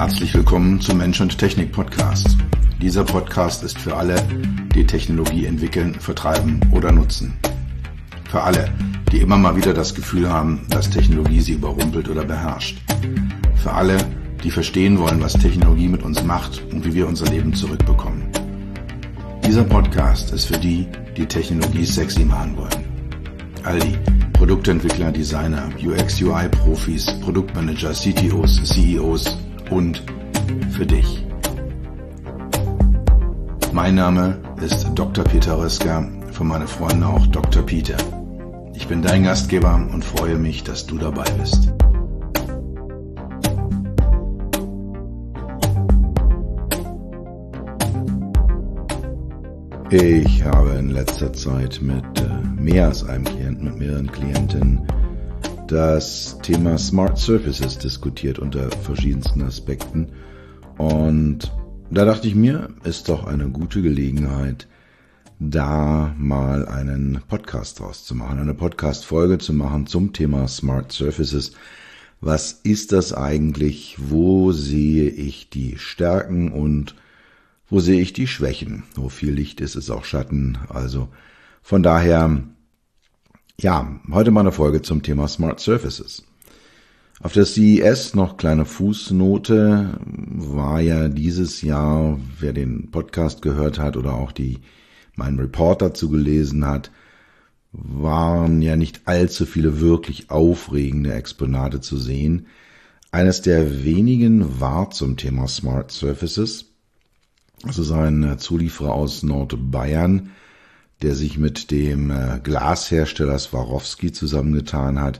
Herzlich willkommen zum Mensch und Technik Podcast. Dieser Podcast ist für alle, die Technologie entwickeln, vertreiben oder nutzen. Für alle, die immer mal wieder das Gefühl haben, dass Technologie sie überrumpelt oder beherrscht. Für alle, die verstehen wollen, was Technologie mit uns macht und wie wir unser Leben zurückbekommen. Dieser Podcast ist für die, die Technologie sexy machen wollen. All die Produktentwickler, Designer, UX-UI-Profis, Produktmanager, CTOs, CEOs und für dich. Mein Name ist Dr. Peter Röska, für meine Freunde auch Dr. Peter. Ich bin dein Gastgeber und freue mich, dass du dabei bist. Ich habe in letzter Zeit mit mehr als einem Klienten, mit mehreren Klientinnen das Thema Smart Surfaces diskutiert unter verschiedensten Aspekten. Und da dachte ich mir, ist doch eine gute Gelegenheit, da mal einen Podcast draus zu machen, eine Podcast-Folge zu machen zum Thema Smart Surfaces. Was ist das eigentlich? Wo sehe ich die Stärken und wo sehe ich die Schwächen? Wo viel Licht ist, ist auch Schatten. Also von daher, ja, heute mal eine Folge zum Thema Smart Surfaces. Auf der CES noch kleine Fußnote, war ja dieses Jahr, wer den Podcast gehört hat oder auch meinen Report dazu gelesen hat, waren ja nicht allzu viele wirklich aufregende Exponate zu sehen. Eines der wenigen war zum Thema Smart Surfaces. Das ist ein Zulieferer aus Nordbayern, der sich mit dem Glashersteller Swarovski zusammengetan hat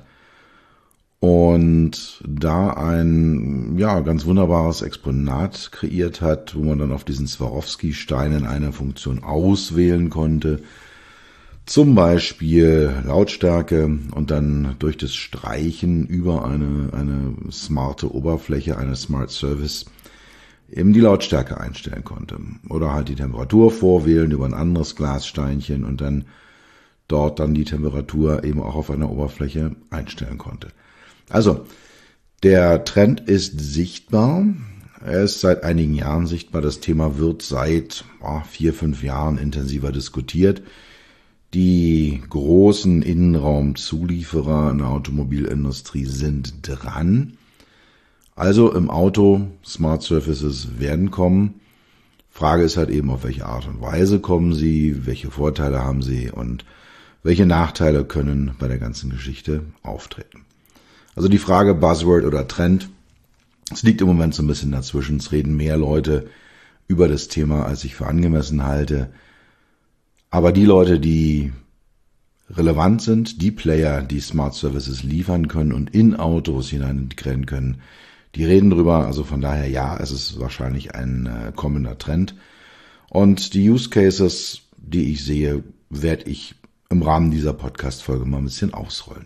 und da ein ganz wunderbares Exponat kreiert hat, wo man dann auf diesen Swarovski-Steinen eine Funktion auswählen konnte, zum Beispiel Lautstärke, und dann durch das Streichen über eine smarte Oberfläche, eine Smart Surface, eben die Lautstärke einstellen konnte. Oder halt die Temperatur vorwählen über ein anderes Glassteinchen und dann dort dann die Temperatur eben auch auf einer Oberfläche einstellen konnte. Also, der Trend ist sichtbar. Er ist seit einigen Jahren sichtbar. Das Thema wird seit 4-5 Jahren intensiver diskutiert. Die großen Innenraumzulieferer in der Automobilindustrie sind dran. Also im Auto, Smart Surfaces werden kommen. Frage ist halt eben, auf welche Art und Weise kommen sie, welche Vorteile haben sie und welche Nachteile können bei der ganzen Geschichte auftreten. Also die Frage Buzzword oder Trend, es liegt im Moment so ein bisschen dazwischen. Es reden mehr Leute über das Thema, als ich für angemessen halte. Aber die Leute, die relevant sind, die Player, die Smart Surfaces liefern können und in Autos hinein integrieren können, die reden drüber, also von daher ja, es ist wahrscheinlich ein kommender Trend. Und die Use Cases, die ich sehe, werde ich im Rahmen dieser Podcast-Folge mal ein bisschen ausrollen.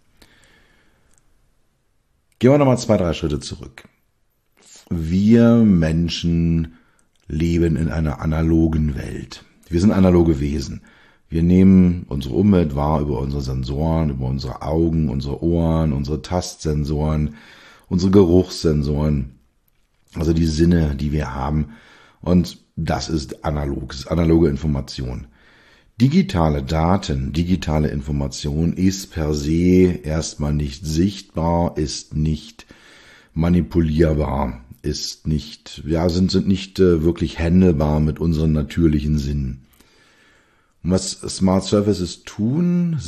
Gehen wir nochmal 2-3 Schritte zurück. Wir Menschen leben in einer analogen Welt. Wir sind analoge Wesen. Wir nehmen unsere Umwelt wahr über unsere Sensoren, über unsere Augen, unsere Ohren, unsere Tastsensoren, unsere Geruchssensoren, also die Sinne, die wir haben. Und das ist analog, das ist analoge Information. Digitale Daten, digitale Information ist per se erstmal nicht sichtbar, ist nicht manipulierbar, sind nicht wirklich handelbar mit unseren natürlichen Sinnen. Und was Smart Surfaces tun,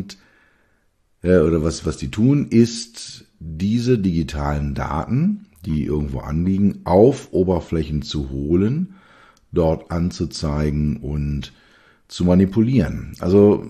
was die tun, ist, diese digitalen Daten, die irgendwo anliegen, auf Oberflächen zu holen, dort anzuzeigen und zu manipulieren. Also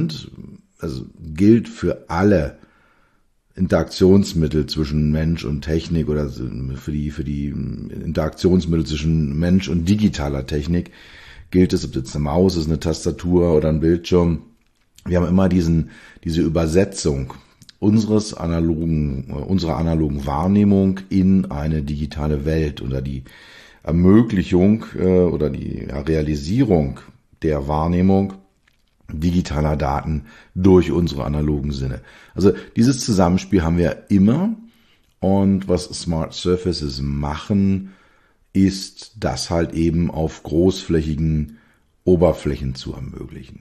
gilt für alle Interaktionsmittel zwischen Mensch und Technik oder für die Interaktionsmittel zwischen Mensch und digitaler Technik gilt es, ob es jetzt eine Maus ist, eine Tastatur oder ein Bildschirm. Wir haben immer diese Übersetzung unserer analogen Wahrnehmung in eine digitale Welt oder die Ermöglichung oder die Realisierung der Wahrnehmung digitaler Daten durch unsere analogen Sinne. Also dieses Zusammenspiel haben wir immer Und was Smart Surfaces machen, ist, das halt eben auf großflächigen Oberflächen zu ermöglichen.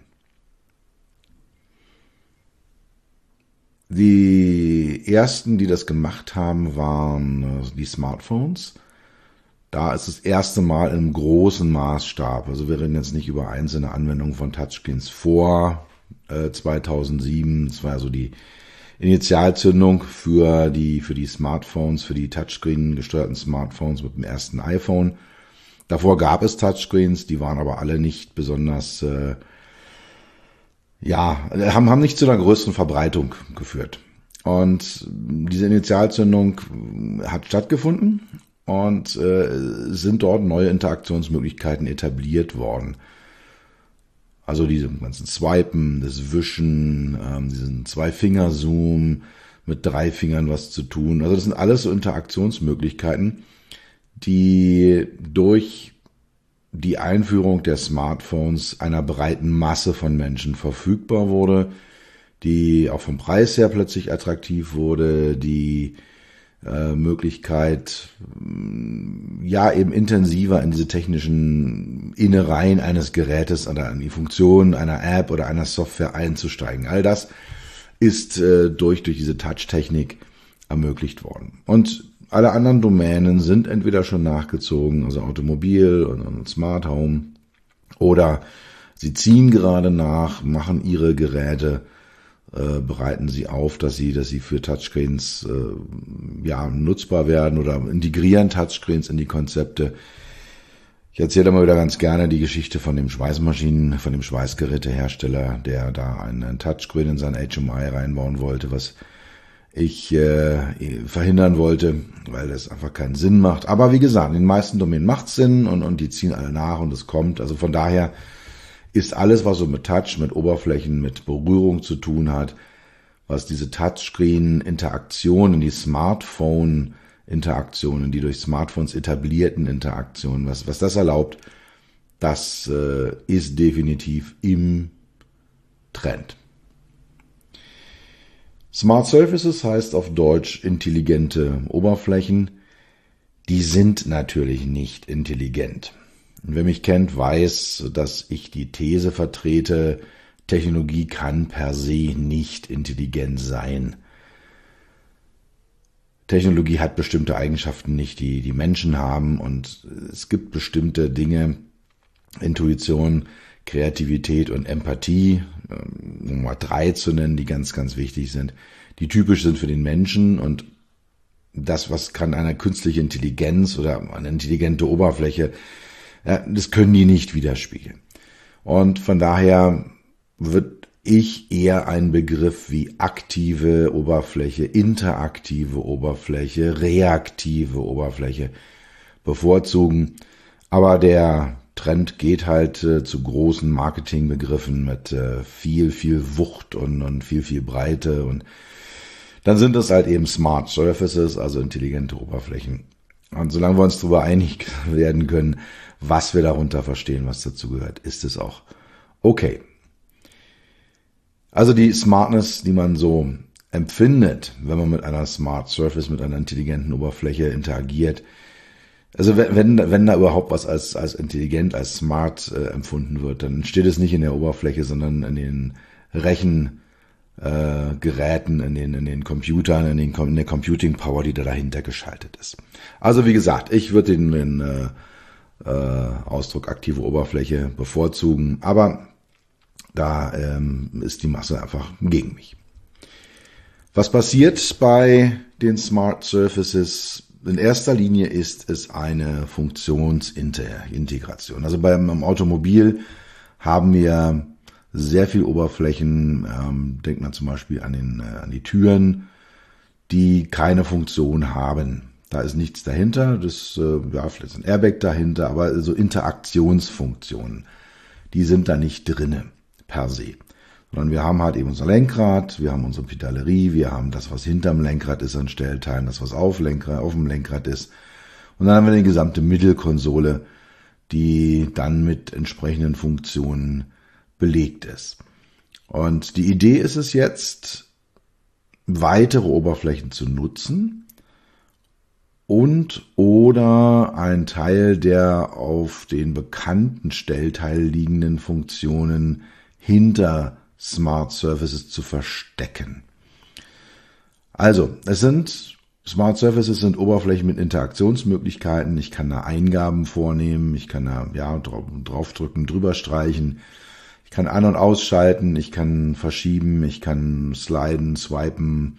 Die ersten, die das gemacht haben, waren die Smartphones. Da ist das erste Mal im großen Maßstab, also wir reden jetzt nicht über einzelne Anwendungen von Touchscreens vor 2007, das war also die Initialzündung für die Smartphones, für die Touchscreen gesteuerten Smartphones mit dem ersten iPhone. Davor gab es Touchscreens, die waren aber alle nicht besonders, haben nicht zu einer größeren Verbreitung geführt. Und diese Initialzündung hat stattgefunden und sind dort neue Interaktionsmöglichkeiten etabliert worden. Also diese ganzen Swipen, das Wischen, diesen Zwei-Finger-Zoom, mit 3 Fingern was zu tun. Also das sind alles so Interaktionsmöglichkeiten, die durch die Einführung der Smartphones einer breiten Masse von Menschen verfügbar wurde, die auch vom Preis her plötzlich attraktiv wurde, die Möglichkeit, eben intensiver in diese technischen Innereien eines Gerätes oder in die Funktionen einer App oder einer Software einzusteigen. All das ist durch diese Touch-Technik ermöglicht worden. Und alle anderen Domänen sind entweder schon nachgezogen, also Automobil und Smart Home, oder sie ziehen gerade nach, machen ihre Geräte, bereiten sie auf, dass sie für Touchscreens nutzbar werden oder integrieren Touchscreens in die Konzepte. Ich erzähle immer wieder ganz gerne die Geschichte von dem Schweißgerätehersteller, der da einen Touchscreen in sein HMI reinbauen wollte, was ich verhindern wollte, weil das einfach keinen Sinn macht. Aber wie gesagt, in den meisten Domänen macht es Sinn und die ziehen alle nach und es kommt. Also von daher ist alles, was so mit Touch, mit Oberflächen, mit Berührung zu tun hat, was diese Touchscreen-Interaktionen, die Smartphone-Interaktionen, die durch Smartphones etablierten Interaktionen, was das erlaubt, das ist definitiv im Trend. Smart Surfaces heißt auf Deutsch intelligente Oberflächen. Die sind natürlich nicht intelligent. Und wer mich kennt, weiß, dass ich die These vertrete, Technologie kann per se nicht intelligent sein. Technologie hat bestimmte Eigenschaften nicht, die Menschen haben, und es gibt bestimmte Dinge, Intuition, Kreativität und Empathie, um mal 3 zu nennen, die ganz, ganz wichtig sind, die typisch sind für den Menschen, und das, was kann eine künstliche Intelligenz oder eine intelligente Oberfläche, das können die nicht widerspiegeln. Und von daher wird ich eher einen Begriff wie aktive Oberfläche, interaktive Oberfläche, reaktive Oberfläche bevorzugen. Aber der Trend geht halt zu großen Marketingbegriffen mit viel Wucht und viel Breite, und dann sind es halt eben Smart Surfaces, also intelligente Oberflächen. Und solange wir uns darüber einig werden können, was wir darunter verstehen, was dazu gehört, ist es auch okay. Also die Smartness, die man so empfindet, wenn man mit einer Smart Surface, mit einer intelligenten Oberfläche interagiert, also wenn da überhaupt was als intelligent, als smart empfunden wird, dann steht es nicht in der Oberfläche, sondern in den Rechengeräten, in den Computern, in der Computing Power, die da dahinter geschaltet ist. Also wie gesagt, ich würde den Ausdruck aktive Oberfläche bevorzugen, aber da ist die Masse einfach gegen mich. Was passiert bei den Smart Surfaces? In erster Linie ist es eine Funktionsintegration. Also beim Automobil haben wir sehr viel Oberflächen, denkt man zum Beispiel an die Türen, die keine Funktion haben. Da ist nichts dahinter, vielleicht ist ein Airbag dahinter, aber so Interaktionsfunktionen, die sind da nicht drinne per se. Sondern wir haben halt eben unser Lenkrad, wir haben unsere Pedalerie, wir haben das, was hinterm Lenkrad ist an Stellteilen, das, was auf dem Lenkrad ist. Und dann haben wir die gesamte Mittelkonsole, die dann mit entsprechenden Funktionen belegt ist. Und die Idee ist es jetzt, weitere Oberflächen zu nutzen, und oder ein Teil der auf den bekannten Stellteil liegenden Funktionen hinter Smart Surfaces zu verstecken. Also, Smart Surfaces sind Oberflächen mit Interaktionsmöglichkeiten. Ich kann da Eingaben vornehmen, ich kann da draufdrücken, drüber streichen, ich kann an- und ausschalten, ich kann verschieben, ich kann sliden, swipen.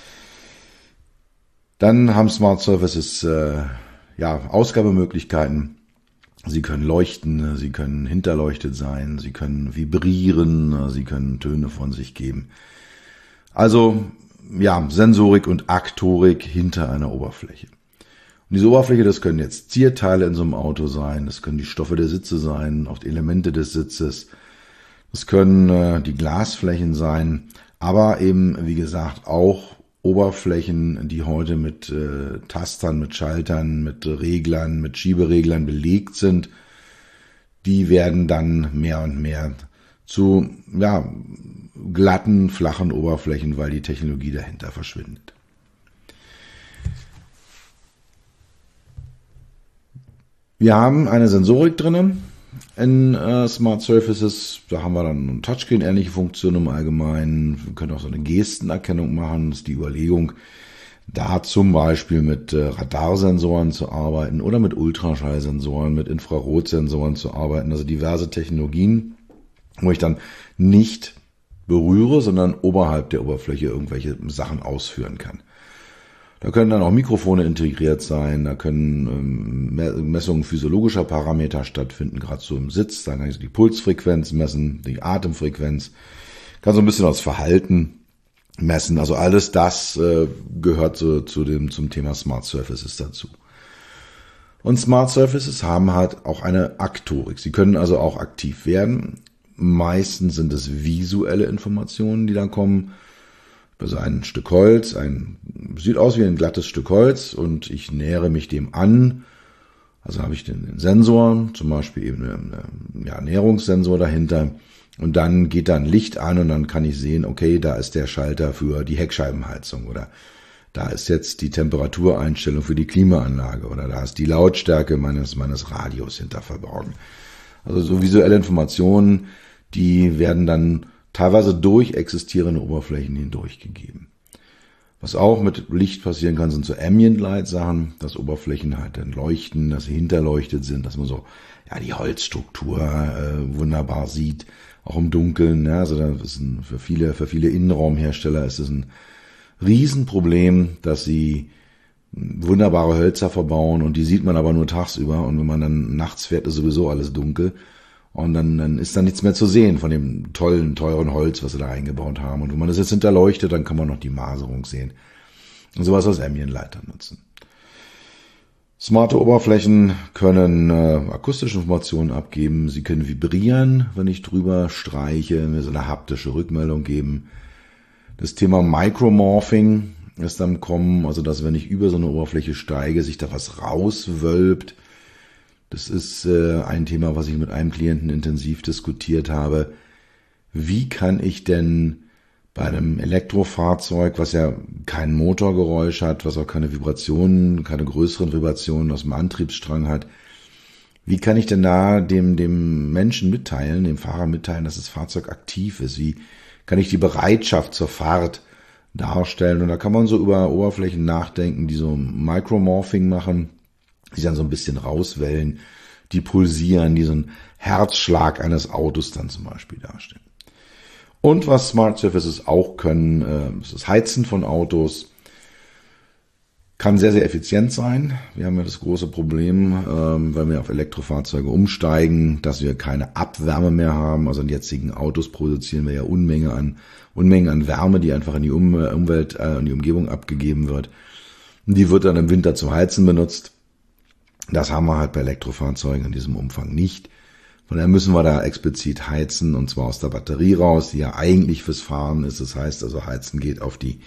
Dann haben Smart Surfaces Ausgabemöglichkeiten. Sie können leuchten, sie können hinterleuchtet sein, sie können vibrieren, sie können Töne von sich geben. Also Sensorik und Aktorik hinter einer Oberfläche. Und diese Oberfläche, das können jetzt Zierteile in so einem Auto sein, das können die Stoffe der Sitze sein, auch die Elemente des Sitzes, das können die Glasflächen sein, aber eben, wie gesagt, auch Oberflächen, die heute mit Tastern, mit Schaltern, mit Reglern, mit Schiebereglern belegt sind, die werden dann mehr und mehr zu glatten, flachen Oberflächen, weil die Technologie dahinter verschwindet. Wir haben eine Sensorik drinnen in Smart Surfaces. Da haben wir dann eine Touchscreen-ähnliche Funktion im Allgemeinen. Wir können auch so eine Gestenerkennung machen. Das ist die Überlegung, da zum Beispiel mit Radarsensoren zu arbeiten oder mit Ultraschallsensoren, mit Infrarotsensoren zu arbeiten. Also diverse Technologien, wo ich dann nicht berühre, sondern oberhalb der Oberfläche irgendwelche Sachen ausführen kann. Da können dann auch Mikrofone integriert sein, da können Messungen physiologischer Parameter stattfinden, gerade so im Sitz. Da kann ich die Pulsfrequenz messen, die Atemfrequenz, kann so ein bisschen das Verhalten messen. Also alles das gehört zum Thema Smart Surfaces dazu. Und Smart Surfaces haben halt auch eine Aktorik. Sie können also auch aktiv werden. Meistens sind es visuelle Informationen, die dann kommen. Also ein Stück Holz, sieht aus wie ein glattes Stück Holz und ich nähere mich dem an. Also habe ich den Sensor, zum Beispiel eben einen Näherungssensor dahinter und dann geht da ein Licht an und dann kann ich sehen, okay, da ist der Schalter für die Heckscheibenheizung oder da ist jetzt die Temperatureinstellung für die Klimaanlage oder da ist die Lautstärke meines Radios hinter verborgen. Also so visuelle Informationen, die werden dann teilweise durch existierende Oberflächen hindurchgegeben. Was auch mit Licht passieren kann, sind so Ambient Light Sachen, dass Oberflächen halt dann leuchten, dass sie hinterleuchtet sind, dass man so die Holzstruktur wunderbar sieht, auch im Dunkeln. Ja, also das ist für viele Innenraumhersteller ist es ein Riesenproblem, dass sie wunderbare Hölzer verbauen und die sieht man aber nur tagsüber und wenn man dann nachts fährt, ist sowieso alles dunkel. Und dann ist da nichts mehr zu sehen von dem tollen, teuren Holz, was sie da eingebaut haben. Und wenn man das jetzt hinterleuchtet, dann kann man noch die Maserung sehen. Und sowas als Ambient Light nutzen. Smarte Oberflächen können akustische Informationen abgeben. Sie können vibrieren, wenn ich drüber streiche, mir so eine haptische Rückmeldung geben. Das Thema Micromorphing ist am Kommen, also dass wenn ich über so eine Oberfläche steige, sich da was rauswölbt. Das ist ein Thema, was ich mit einem Klienten intensiv diskutiert habe. Wie kann ich denn bei einem Elektrofahrzeug, was ja kein Motorgeräusch hat, was auch keine Vibrationen, keine größeren Vibrationen aus dem Antriebsstrang hat, wie kann ich denn da dem Menschen mitteilen, dem Fahrer mitteilen, dass das Fahrzeug aktiv ist? Wie kann ich die Bereitschaft zur Fahrt darstellen? Und da kann man so über Oberflächen nachdenken, die so Micromorphing machen, die dann so ein bisschen rauswellen, die pulsieren, die so einen Herzschlag eines Autos dann zum Beispiel darstellen. Und was Smart Surfaces auch können, ist das Heizen von Autos. Kann sehr, sehr effizient sein. Wir haben ja das große Problem, wenn wir auf Elektrofahrzeuge umsteigen, dass wir keine Abwärme mehr haben. Also in jetzigen Autos produzieren wir ja Unmengen an Wärme, die einfach in die Umwelt, in die Umgebung abgegeben wird. Und die wird dann im Winter zum Heizen benutzt. Das haben wir halt bei Elektrofahrzeugen in diesem Umfang nicht. Von daher müssen wir da explizit heizen und zwar aus der Batterie raus, die ja eigentlich fürs Fahren ist. Das heißt also, Heizen geht auf die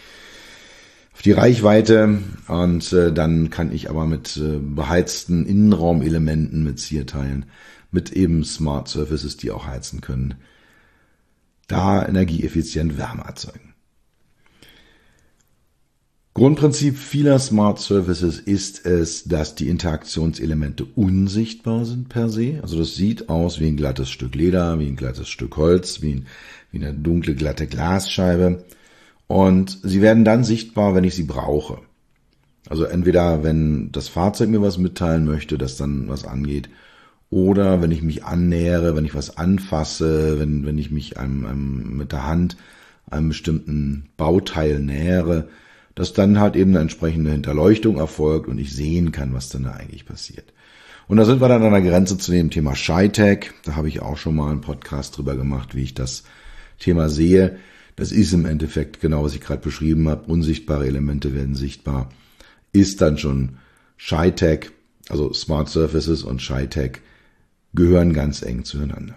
Reichweite und dann kann ich aber mit beheizten Innenraumelementen, mit Zierteilen, mit eben Smart Surfaces, die auch heizen können, da energieeffizient Wärme erzeugen. Grundprinzip vieler Smart Surfaces ist es, dass die Interaktionselemente unsichtbar sind per se. Also das sieht aus wie ein glattes Stück Leder, wie ein glattes Stück Holz, wie eine dunkle, glatte Glasscheibe. Und sie werden dann sichtbar, wenn ich sie brauche. Also entweder, wenn das Fahrzeug mir was mitteilen möchte, das dann was angeht, oder wenn ich mich annähere, wenn ich was anfasse, wenn ich mich mit der Hand einem bestimmten Bauteil nähere, dass dann halt eben eine entsprechende Hinterleuchtung erfolgt und ich sehen kann, was dann da eigentlich passiert. Und da sind wir dann an der Grenze zu dem Thema ShyTag. Da habe ich auch schon mal einen Podcast drüber gemacht, wie ich das Thema sehe. Das ist im Endeffekt genau, was ich gerade beschrieben habe. Unsichtbare Elemente werden sichtbar. Ist dann schon ShyTag, also Smart Surfaces und ShyTag gehören ganz eng zueinander.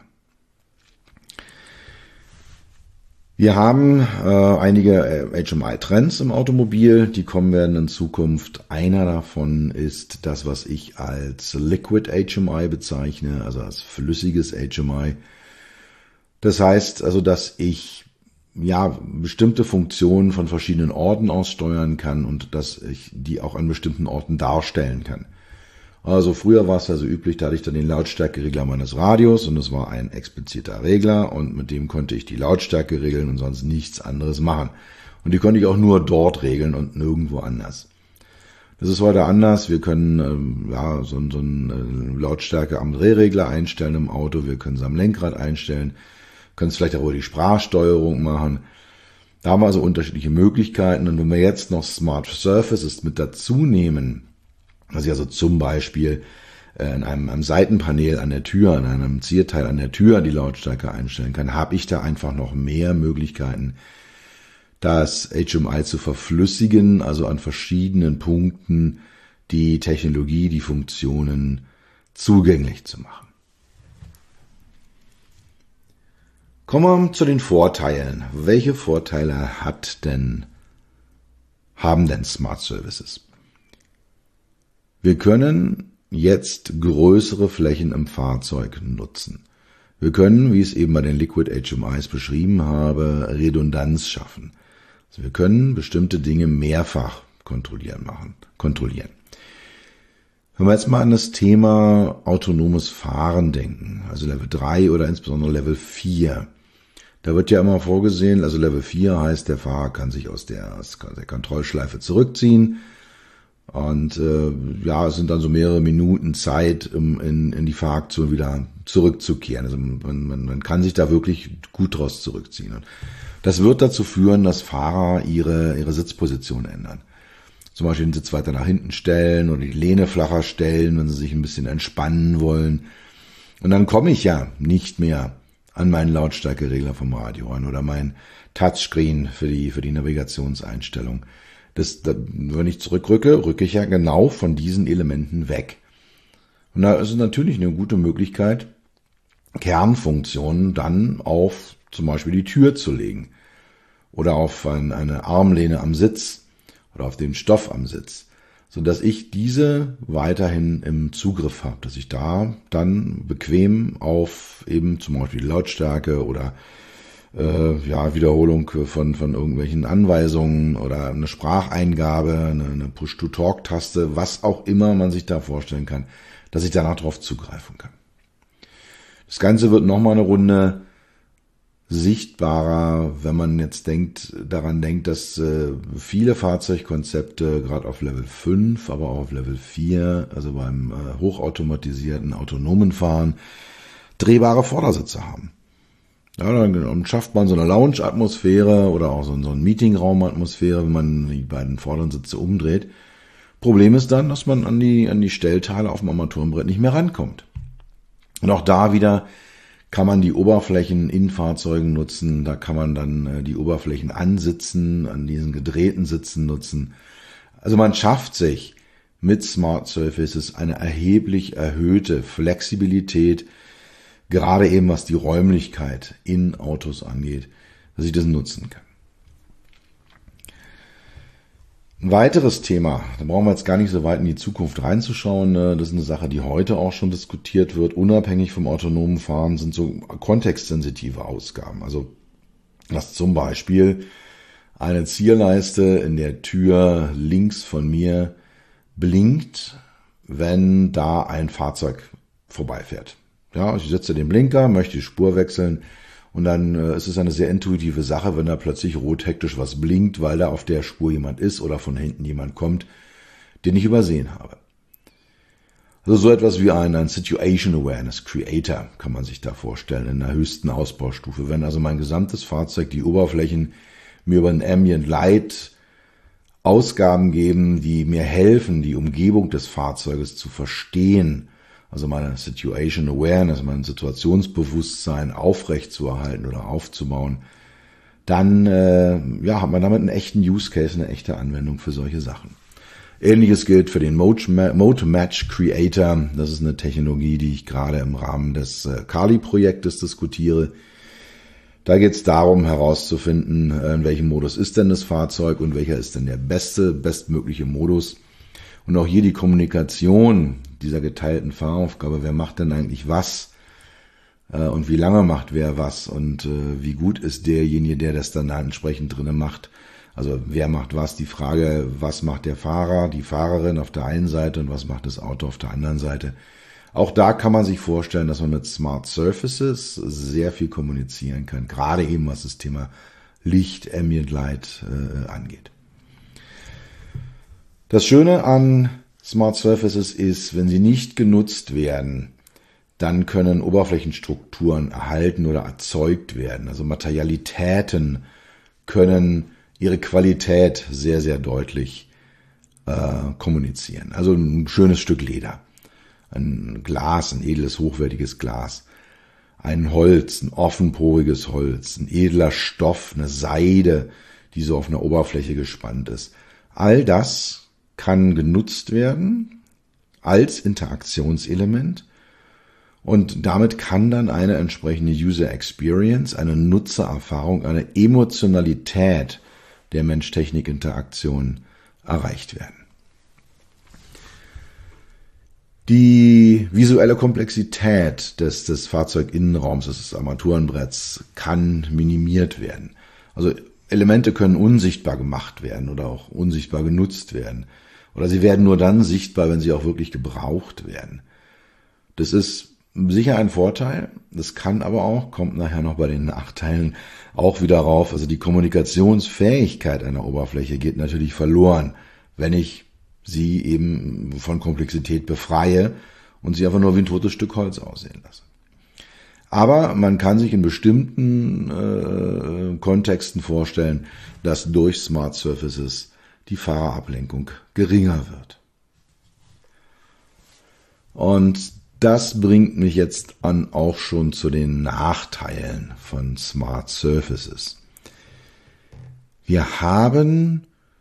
Wir haben einige HMI-Trends im Automobil, die kommen werden in Zukunft. Einer davon ist das, was ich als Liquid HMI bezeichne, also als flüssiges HMI. Das heißt also, dass ich bestimmte Funktionen von verschiedenen Orten aus steuern kann und dass ich die auch an bestimmten Orten darstellen kann. Also früher war es ja so üblich, da hatte ich dann den Lautstärkeregler meines Radios und es war ein expliziter Regler und mit dem konnte ich die Lautstärke regeln und sonst nichts anderes machen. Und die konnte ich auch nur dort regeln und nirgendwo anders. Das ist heute anders. Wir können so eine Lautstärke am Drehregler einstellen im Auto, wir können es am Lenkrad einstellen, können es vielleicht auch über die Sprachsteuerung machen. Da haben wir also unterschiedliche Möglichkeiten und wenn wir jetzt noch Smart Surfaces mit dazu nehmen, also zum Beispiel in einem Seitenpanel an der Tür, in einem Zierteil an der Tür die Lautstärke einstellen kann, habe ich da einfach noch mehr Möglichkeiten, das HMI zu verflüssigen, also an verschiedenen Punkten die Technologie, die Funktionen zugänglich zu machen. Kommen wir zu den Vorteilen. Welche Vorteile haben denn Smart Services? Wir können jetzt größere Flächen im Fahrzeug nutzen. Wir können, wie ich es eben bei den Liquid HMIs beschrieben habe, Redundanz schaffen. Also wir können bestimmte Dinge mehrfach kontrollieren. Wenn wir jetzt mal an das Thema autonomes Fahren denken, also Level 3 oder insbesondere Level 4, da wird ja immer vorgesehen, also Level 4 heißt, der Fahrer kann sich aus der Kontrollschleife zurückziehen. Und es sind dann so mehrere Minuten Zeit, in die Fahraktion wieder zurückzukehren. Also man kann sich da wirklich gut draus zurückziehen. Und das wird dazu führen, dass Fahrer ihre Sitzposition ändern. Zum Beispiel den Sitz weiter nach hinten stellen oder die Lehne flacher stellen, wenn sie sich ein bisschen entspannen wollen. Und dann komme ich ja nicht mehr an meinen Lautstärkeregler vom Radio an oder mein Touchscreen für die Navigationseinstellung. Wenn ich zurückrücke, rücke ich ja genau von diesen Elementen weg. Und da ist es natürlich eine gute Möglichkeit, Kernfunktionen dann auf zum Beispiel die Tür zu legen oder auf eine Armlehne am Sitz oder auf den Stoff am Sitz, sodass ich diese weiterhin im Zugriff habe, dass ich da dann bequem auf eben zum Beispiel die Lautstärke oder Wiederholung von irgendwelchen Anweisungen oder eine Spracheingabe, eine Push-to-Talk-Taste, was auch immer man sich da vorstellen kann, dass ich danach drauf zugreifen kann. Das Ganze wird nochmal eine Runde sichtbarer, wenn man jetzt daran denkt, dass viele Fahrzeugkonzepte, gerade auf Level 5, aber auch auf Level 4, also beim hochautomatisierten, autonomen Fahren, drehbare Vordersitze haben. Ja, dann schafft man so eine Lounge-Atmosphäre oder auch so eine Meetingraum-Atmosphäre, wenn man die beiden vorderen Sitze umdreht. Problem ist dann, dass man an die Stellteile auf dem Armaturenbrett nicht mehr rankommt. Und auch da wieder kann man die Oberflächen in Fahrzeugen nutzen. Da kann man dann die Oberflächen ansitzen, an diesen gedrehten Sitzen nutzen. Also man schafft sich mit Smart Surfaces eine erheblich erhöhte Flexibilität, gerade eben was die Räumlichkeit in Autos angeht, dass ich das nutzen kann. Ein weiteres Thema, da brauchen wir jetzt gar nicht so weit in die Zukunft reinzuschauen, das ist eine Sache, die heute auch schon diskutiert wird, unabhängig vom autonomen Fahren, sind so kontextsensitive Ausgaben. Also dass zum Beispiel Eine Zierleiste in der Tür links von mir blinkt, wenn da ein Fahrzeug vorbeifährt. Ja, ich setze den Blinker, möchte die Spur wechseln und dann ist es eine sehr intuitive Sache, wenn da plötzlich rot hektisch was blinkt, weil da auf der Spur jemand ist oder von hinten jemand kommt, den ich übersehen habe. Also so etwas wie ein Situation Awareness Creator kann man sich da vorstellen in der höchsten Ausbaustufe. Wenn also mein gesamtes Fahrzeug, die Oberflächen mir über ein Ambient Light Ausgaben geben, die mir helfen, die Umgebung des Fahrzeuges zu verstehen, also meine Situation Awareness, mein Situationsbewusstsein aufrechtzuerhalten oder aufzubauen, dann hat man damit einen echten Use Case, eine echte Anwendung für solche Sachen. Ähnliches gilt für den Mode Match Creator. Das ist eine Technologie, die ich gerade im Rahmen des Kali-Projektes diskutiere. Da geht es darum herauszufinden, in welchem Modus ist denn das Fahrzeug und welcher ist denn der bestmögliche Modus. Und auch hier die Kommunikation dieser geteilten Fahraufgabe. Wer macht denn eigentlich was? Und wie lange macht wer was? Und wie gut ist derjenige, der das dann entsprechend drinnen macht? Also wer macht was? Die Frage, was macht der Fahrer, die Fahrerin auf der einen Seite und was macht das Auto auf der anderen Seite? Auch da kann man sich vorstellen, dass man mit Smart Surfaces sehr viel kommunizieren kann, gerade eben was das Thema Licht, Ambient Light angeht. Das Schöne an Smart Surfaces ist, wenn sie nicht genutzt werden, dann können Oberflächenstrukturen erhalten oder erzeugt werden. Also Materialitäten können ihre Qualität sehr, sehr deutlich kommunizieren. Also ein schönes Stück Leder, ein Glas, ein edles, hochwertiges Glas, ein Holz, ein offenporiges Holz, ein edler Stoff, eine Seide, die so auf einer Oberfläche gespannt ist. All das kann genutzt werden als Interaktionselement und damit kann dann eine entsprechende User Experience, eine Nutzererfahrung, eine Emotionalität der Mensch-Technik-Interaktion erreicht werden. Die visuelle Komplexität des Fahrzeuginnenraums, des Armaturenbretts, kann minimiert werden. Also Elemente können unsichtbar gemacht werden oder auch unsichtbar genutzt werden. Oder sie werden nur dann sichtbar, wenn sie auch wirklich gebraucht werden. Das ist sicher ein Vorteil. Das kann aber auch, kommt nachher noch bei den Nachteilen auch wieder rauf. Also die Kommunikationsfähigkeit einer Oberfläche geht natürlich verloren, wenn ich sie eben von Komplexität befreie und sie einfach nur wie ein totes Stück Holz aussehen lasse. Aber man kann sich in bestimmten Kontexten vorstellen, dass durch Smart Surfaces die Fahrerablenkung geringer wird. Und das bringt mich jetzt auch schon zu den Nachteilen von Smart Surfaces. Wir haben,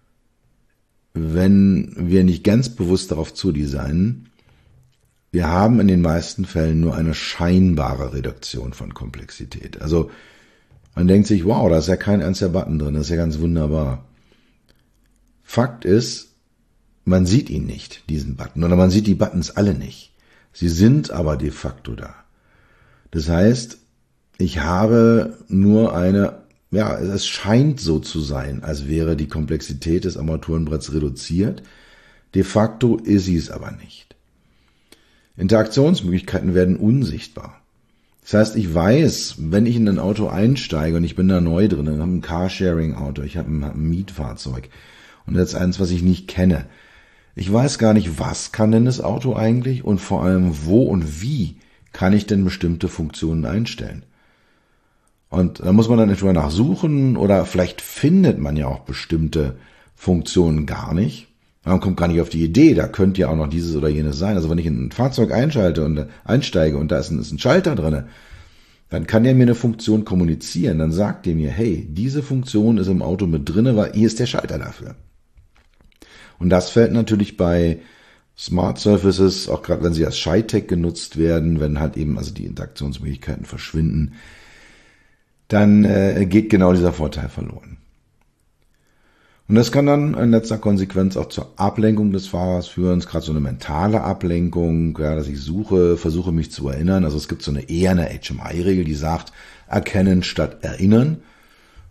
wenn wir nicht ganz bewusst darauf zudesignen, wir haben in den meisten Fällen nur eine scheinbare Reduktion von Komplexität. Also man denkt sich, wow, da ist ja kein einziger Button drin, das ist ja ganz wunderbar. Fakt ist, man sieht ihn nicht, diesen Button, oder man sieht die Buttons alle nicht. Sie sind aber de facto da. Das heißt, ich habe nur es scheint so zu sein, als wäre die Komplexität des Armaturenbretts reduziert. De facto ist sie es aber nicht. Interaktionsmöglichkeiten werden unsichtbar. Das heißt, ich weiß, wenn ich in ein Auto einsteige und ich bin da neu drin, ich habe ein Carsharing-Auto, ich habe ein Mietfahrzeug und jetzt eins, was ich nicht kenne. Ich weiß gar nicht, was kann denn das Auto eigentlich und vor allem wo und wie kann ich denn bestimmte Funktionen einstellen. Und da muss man dann etwa nachsuchen oder vielleicht findet man ja auch bestimmte Funktionen gar nicht. Man kommt gar nicht auf die Idee, da könnte ja auch noch dieses oder jenes sein. Also wenn ich in ein Fahrzeug einsteige und da ist ein Schalter drin, dann kann der mir eine Funktion kommunizieren. Dann sagt der mir, hey, diese Funktion ist im Auto mit drin, weil hier ist der Schalter dafür. Und das fällt natürlich bei Smart Surfaces, auch gerade wenn sie als Shy-Tech genutzt werden, wenn halt eben also die Interaktionsmöglichkeiten verschwinden, dann geht genau dieser Vorteil verloren. Und das kann dann in letzter Konsequenz auch zur Ablenkung des Fahrers führen, gerade so eine mentale Ablenkung, ja, dass ich versuche mich zu erinnern. Also es gibt eher eine HMI-Regel, die sagt, erkennen statt erinnern.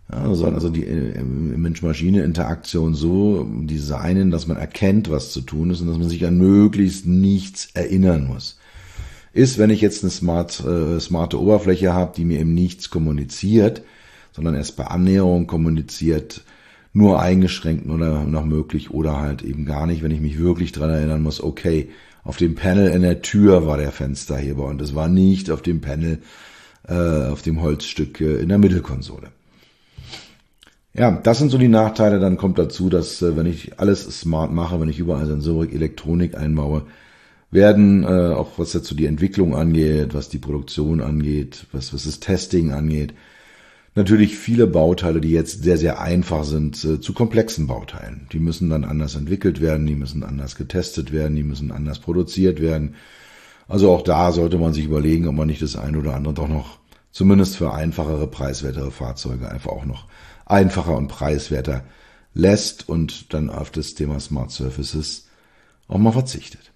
Ja, wir sollen also die Mensch-Maschine-Interaktion so designen, dass man erkennt, was zu tun ist und dass man sich an möglichst nichts erinnern muss. Ist, wenn ich jetzt eine smarte Oberfläche habe, die mir eben nichts kommuniziert, sondern erst bei Annäherung kommuniziert, nur eingeschränkt oder noch möglich oder halt eben gar nicht, wenn ich mich wirklich dran erinnern muss, okay, auf dem Panel in der Tür war der Fensterheber und es war nicht auf dem Panel, auf dem Holzstück in der Mittelkonsole. Ja, das sind so die Nachteile. Dann kommt dazu, dass wenn ich alles smart mache, wenn ich überall Sensorik, Elektronik einbaue, werden, auch was dazu die Entwicklung angeht, was die Produktion angeht, was das Testing angeht, natürlich viele Bauteile, die jetzt sehr, sehr einfach sind, zu komplexen Bauteilen. Die müssen dann anders entwickelt werden, die müssen anders getestet werden, die müssen anders produziert werden. Also auch da sollte man sich überlegen, ob man nicht das eine oder andere doch noch, zumindest für einfachere, preiswertere Fahrzeuge, einfach auch noch einfacher und preiswerter lässt und dann auf das Thema Smart Surfaces auch mal verzichtet.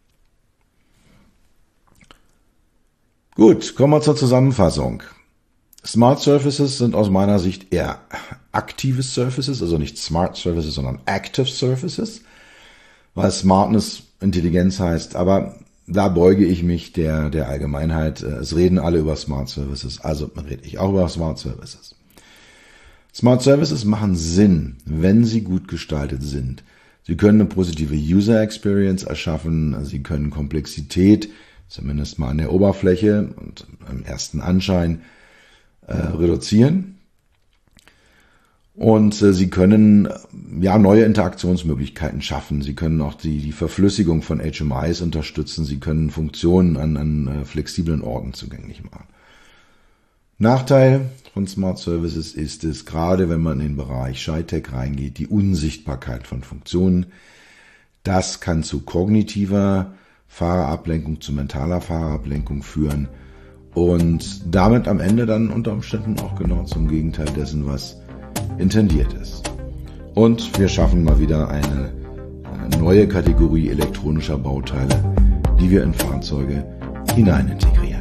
Gut, kommen wir zur Zusammenfassung. Smart Surfaces sind aus meiner Sicht eher aktive Surfaces, also nicht Smart Surfaces, sondern Active Surfaces, weil Smartness Intelligenz heißt, aber da beuge ich mich der Allgemeinheit. Es reden alle über Smart Services, also rede ich auch über Smart Services. Smart Services machen Sinn, wenn sie gut gestaltet sind. Sie können eine positive User Experience erschaffen, sie können Komplexität, zumindest mal an der Oberfläche und im ersten Anschein, reduzieren. Und sie können neue Interaktionsmöglichkeiten schaffen. Sie können auch die Verflüssigung von HMIs unterstützen. Sie können Funktionen an flexiblen Orten zugänglich machen. Nachteil von Smart Services ist es, gerade wenn man in den Bereich ShyTech reingeht, die Unsichtbarkeit von Funktionen. Das kann zu kognitiver Fahrerablenkung, zu mentaler Fahrerablenkung führen und damit am Ende dann unter Umständen auch genau zum Gegenteil dessen, was intendiert ist. Und wir schaffen mal wieder eine neue Kategorie elektronischer Bauteile, die wir in Fahrzeuge hinein integrieren.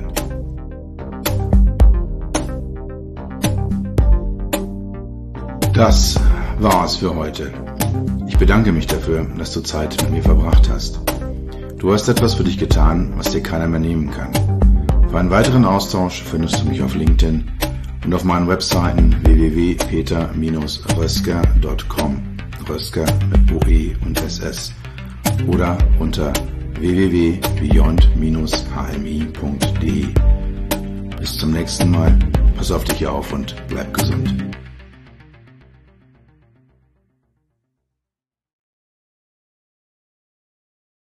Das war's für heute. Ich bedanke mich dafür, dass du Zeit mit mir verbracht hast. Du hast etwas für dich getan, was dir keiner mehr nehmen kann. Für einen weiteren Austausch findest du mich auf LinkedIn und auf meinen Webseiten www.peter-rösker.com, Rösker mit OE und SS, oder unter www.beyond-hmi.de. Bis zum nächsten Mal, pass auf dich auf und bleib gesund.